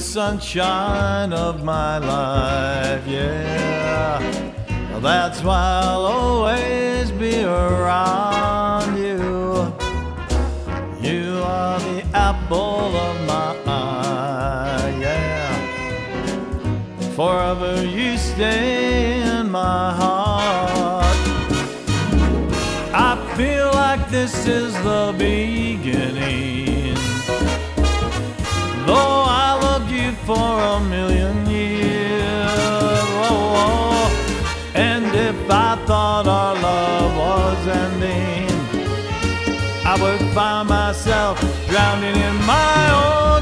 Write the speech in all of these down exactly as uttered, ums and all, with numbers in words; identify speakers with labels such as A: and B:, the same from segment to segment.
A: sunshine of my life, yeah. That's why I'll always be around you. You are the apple of my eye, yeah. Forever you stay in my heart. I feel like this is the beginning, though I loved you for a million years. Whoa, whoa. And if I thought our love was ending, I would find myself drowning in my own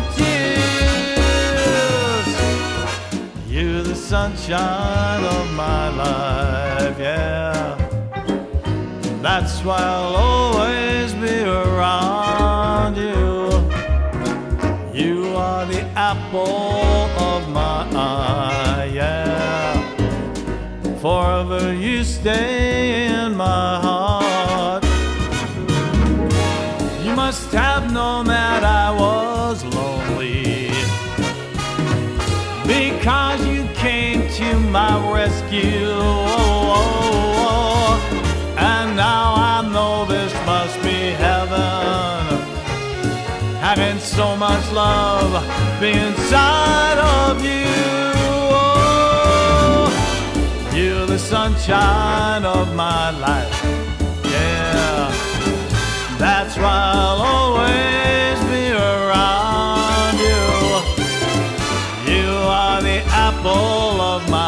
A: tears. You're the sunshine of my life, yeah. That's why I'll always be around you. You are the apple of my eye, yeah. Forever you stay in my heart. You must have known that I was lonely, because you came to my rescue. Oh, oh, oh. And now I know this must be heaven, having so much love be inside of you. Oh, you're the sunshine of my life, yeah. That's why I'll always be around you. You are the apple of my